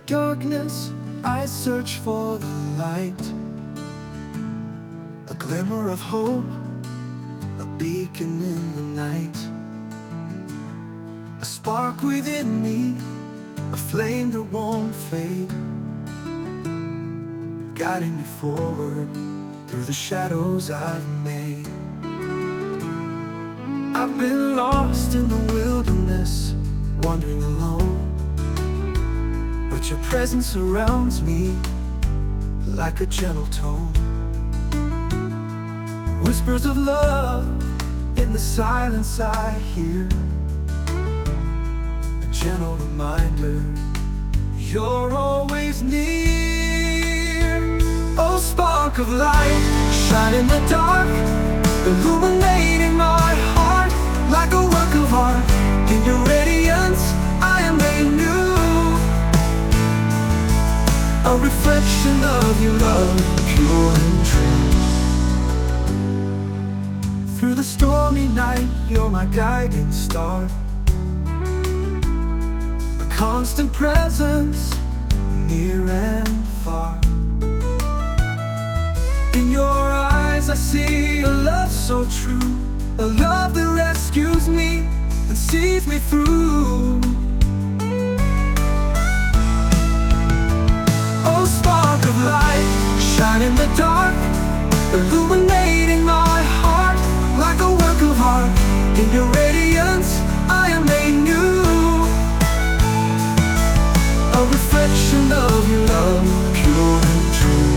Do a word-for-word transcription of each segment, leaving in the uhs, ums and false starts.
darkness, I search for the light. A glimmer of hope, a beacon in the night. A spark within me, a flame that won't fade, guiding me forward through the shadows I've made. I've been lost in the wilderness, wandering alone, but your presence surrounds me like a gentle tone. Whispers of love in the silence I hear, a gentle reminder you're always near. Oh, spark of light, shine in the dark, illuminating my heart like a work of art. In your radiance, I am made new, a reflection of your love, pure and true. Through the stormy night, you're my guiding star, a constant presence, near and far. In your eyes I see a love so true, a love that rescues me and sees me through. Oh, spark of light, shine in the dark, illuminating my heart like a work of art. In your radiance, I am made new, a reflection of your love, pure and true.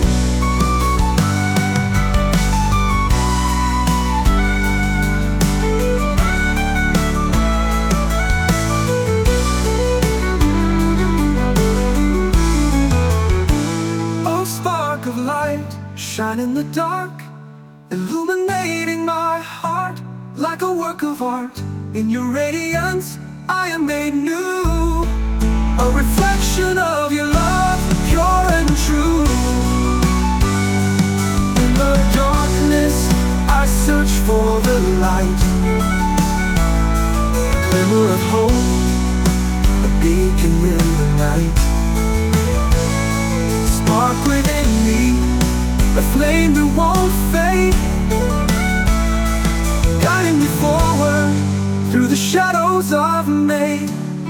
Oh, spark of light, shine in the dark, illuminating my heart like a work of art. In your radiance, I am made new, a reflection of your love, pure and true. In the darkness, I search for the light, glimmer of hope, a beacon in the night. Spark within me, a flame that won't fade, guiding me forward through the shadows I've made.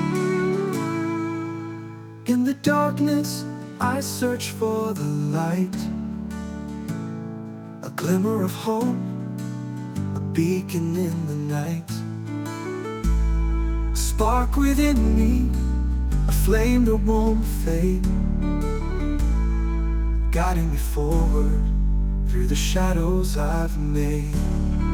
In the darkness, I search for the light, a glimmer of hope, a beacon in the night. A spark within me, a flame that won't fade, guiding me forward through the shadows I've made.